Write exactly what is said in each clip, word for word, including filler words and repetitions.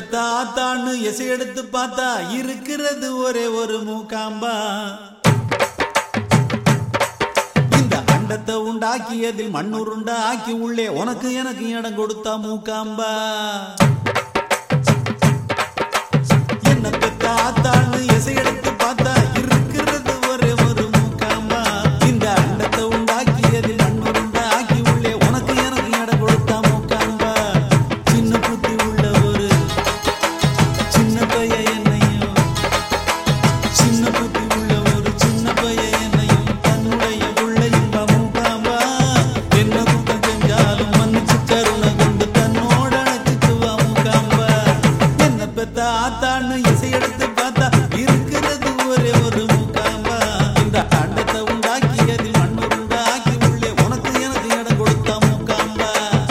பெத்தா தான்னு எசை எடுத்து பார்த்தா இருக்கிறது ஒரே ஒரு மூக்காம்பா. இந்த அண்டத்தை உண்டாக்கியதில் மண்ணுருண்டா ஆக்கி உள்ளே உனக்கு எனக்கு இடம் கொடுத்தா மூக்காம்பா. என்ன பெத்தா தான்னு எசை எடுத்து பார்த்தா இருக்கிறது ஒரே ஒரு மூக்காம்பா. இந்த அண்டத்தை உண்டாக்கியதில் மண்ணுருண்டா ஆக்கி உள்ளே உனக்கு எனக்கு இடம் கொடுத்தா மூக்காம்பா. சின்ன புத்தி உள்ள ஒரு சின்ன பைய என்னையும் சின்ன புத்தி உள்ள ஒரு சின்ன பைய என்னையும் தன்னுடைய பிள்ளையும் மூக்காம்பா. என்ன குத்தம் செஞ்சாலும் மன்னிச்சு கருணை கொண்டு தன்னோட அணைச்சுக்குவா மூக்காம்பா. என்ன பெத்தா ஆத்தான்னு இசை எடுத்து பார்த்தா இருக்கிறது ஒரே ஒரு மூக்காம்பா. இந்த அண்டத்தை உண்டாக்கியதில் மண்ணுருண்டா ஆக்கி உள்ளே உனக்கு எனக்கு இடம் கொடுத்தா மூக்காம்பா.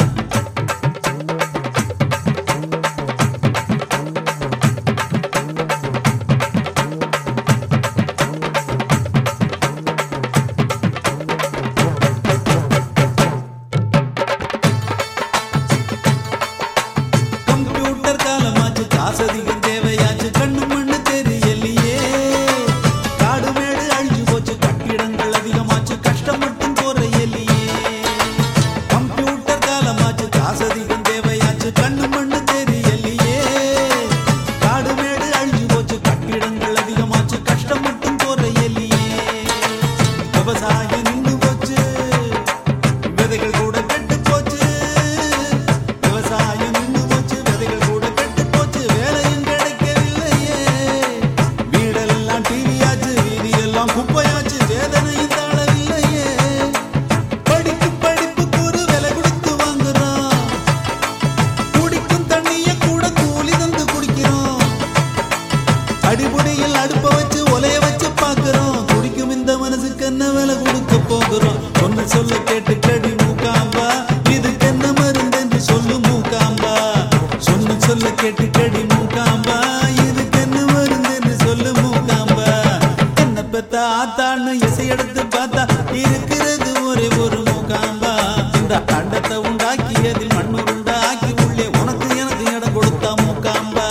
கம்ப்யூட்டர் காலமாச்சு காசதிகம் தேவையாச்சு கண்ணு மண்ணு தெரியலையே. காடு மேடு அழிஞ்சு போச்சு கட்டிடங்கள் அதிகமாச்சு கஷ்டம் மட்டும் குறையலையே. கம்ப்யூட்டர் காலமாச்சு காசதிகம் தேவையாச்சு கண்ணு மண்ணு தெரியலையே. காடு மேடு அழிஞ்சு போச்சு கட்டிடங்கள் அதிகமாச்சு கஷ்டம் மட்டும் குறையலையே. விவசாயம் நின்று போச்சு விதைகள் கூட கெட்டு போச்சு. விவசாயம் நின்று போச்சு விதைகள் கூட கெட்டு போச்சு வேலையும் கிடைக்கவில்லையே. வீடெல்லாம் டிவியாச்சு வீதியெல்லாம் குப்பையாச்சு வேதனையும் தாழவில்லையே. படிப்பு படிப்புக்கு ஒரு விலை கொடுத்து வாங்குறோம். குடிக்கும் தண்ணிய கூட கூலி தந்து குடிக்கிறோம். அடிபுடியில் அடுப்ப வச்சு ஒலைய வச்சு பாக்குறோம். குடிக்கும் இந்த மனசுக்கு என்ன விலை கொடுக்க போகிறோம். ஒன்னு சொல்ல கேட்டு கடி மூக்காம்பா. இதுக்கு என்ன மருந்து என்று சொல்லு மூக்காம்பா. சொன்ன சொல்ல கேட்டு கடி மூக்காம்பா. இதுக்கு என்ன மருந்து என்று சொல்லு மூக்காம்பா. என்ன பெத்தா ஆத்தான்னு இசை எடுத்து பார்த்தா இருக்கிறது ஒரே ஒரு மூக்காம்பா. இந்த அண்டத்தை உண்டாக்கியதில் மண்ணுருண்டா ஆக்கி உள்ளே உனக்கு எனக்கு இடம் கொடுத்தா மூக்காம்பா.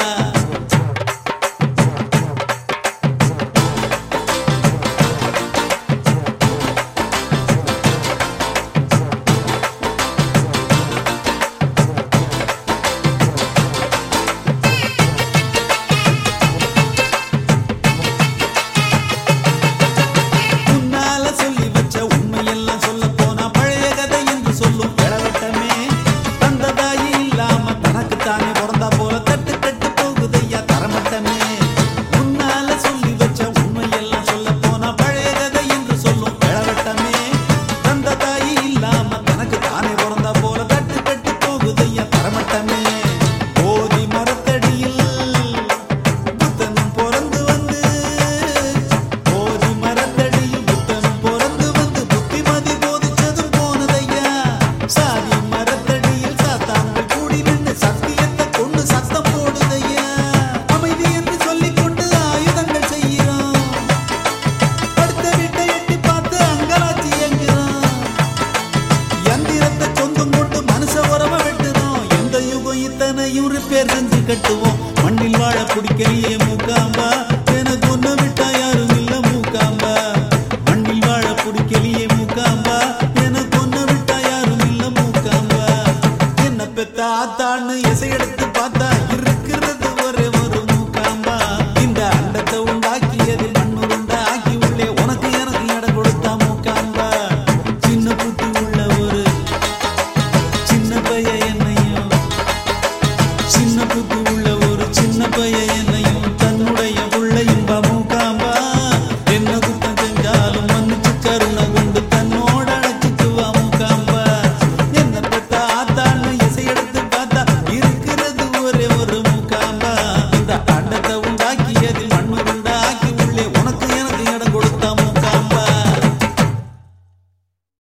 முன்னால சொல்லி வச்ச உண்மையெல்லாம் சொல்ல போனா பழைய கதை என்று சொல்லும் இளவட்டமே. தந்த தாயி இல்லாம தனக்குத்தானே பிறந்தா போல தட்டு தட்டு போகுதையா தரமட்டமே. முன்னால சொல்லி வச்ச உண்மையெல்லாம் சொல்ல போனா பழைய கதை என்று சொல்லும் இளவட்டமே. தந்த தாயி இல்லாம தனக்குத்தானே பிறந்தா போல தட்டு தட்டு போகுதையா தரமட்டமே. போதி மரத்தடியில் புத்தனும் பிறந்து வந்து போதி மரத்தடியில் புத்தனும் பிறந்து வந்து புத்திமதி போதிச்சதும் போனதையா. சாதி மரத்தடியில் சாத்தான்கள் கூடி நின்று சத்தியத்தை கொண்டு சத்தம் போடுதையா. அமைதி என்று சொல்லிக் கொண்டு ஆயுதங்கள் செய்கிறோம். அடுத்த வீட்டை எட்டி பார்த்து அங்கலாச்சி எங்கிறோம். யந்திரத்தை சொந்தம் போட்டு மனுஷ உறவை வெட்டுறோம். எந்த யுகம் இத்தனையும் ரிப்பேர் செஞ்சு கட்டுவோம். மண்ணில் வாழ பிடிக்கலையே மூக்காம்பா. எனக்கு ஒண்ணு விட்டா யாரும் இல்ல மூக்காம்பா. மண்ணில் வாழ பிடிக்கலையே மூக்காம்பா. எனக்கு ஒண்ணு விட்டா யாரும் இல்ல மூக்காம்பா. என்ன பெத்தா ஆத்தான்னு இசை